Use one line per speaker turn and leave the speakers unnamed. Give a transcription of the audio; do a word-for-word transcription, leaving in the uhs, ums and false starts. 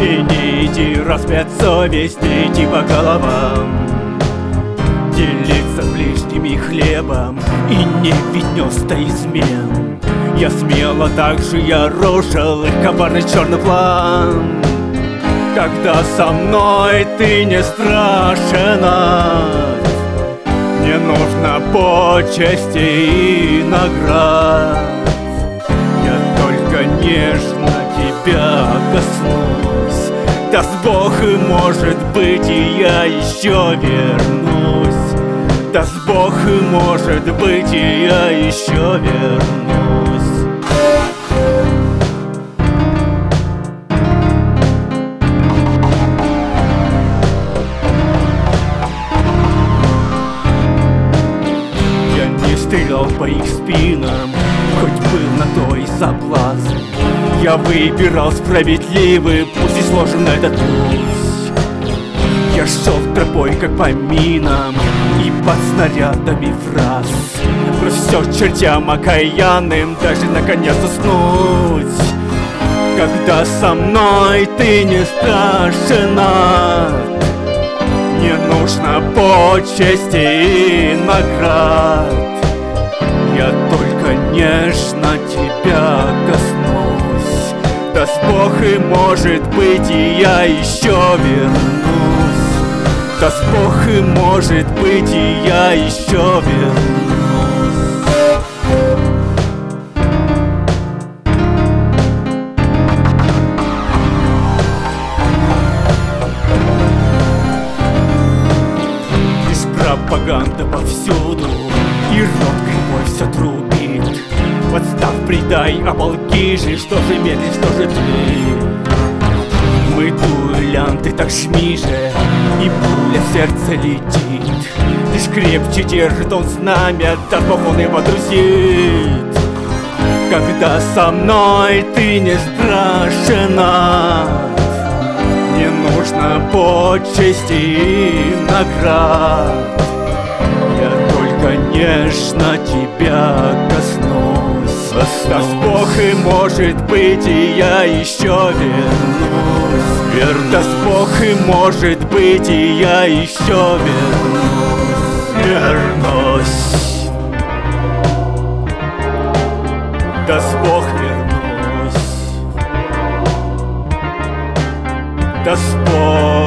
И не иди распять совесть, не иди по головам, делиться с ближними хлебом и не видеть гнезда измен. Я смело также я рушил их коварный черный план. Когда со мной ты не страшен, не нужно почести и наград. Я только нежно тебя коснусь, даст Бог, и может быть и я еще вернусь. Даст Бог, и может быть и я еще вернусь. Я не стрелял по их спинам, хоть был на то и соблазн. Я выбирал справедливый, пусть и сложен этот путь. Я шел тропой, как по минам, и под снарядами фраз. Но все чертям окаянным, даже наконец уснуть. Когда со мной ты не страшен, не нужно почести и наград. Я только нежно тебя коснусь, даст Бог, и может быть и я еще вернусь. Даст Бог, и может быть и я еще вернусь. Лишь пропаганда повсюду, и рот кривой все трубит. Подстав, предай, оболги же, что же медлишь, что же ты? Мы дуэлянты, так жми же, и пуля в сердце летит. Лишь крепче держит он знамя, даст Бог, он его друзит. Когда со мной ты не страшен, не нужно почести и наград. Я только нежно тебя коснусь. Даст Бог, и может быть и я еще вернусь. Вернусь. Даст Бог, и может быть и я еще вернусь. Вернусь. Даст Бог, вернусь. Даст Бог.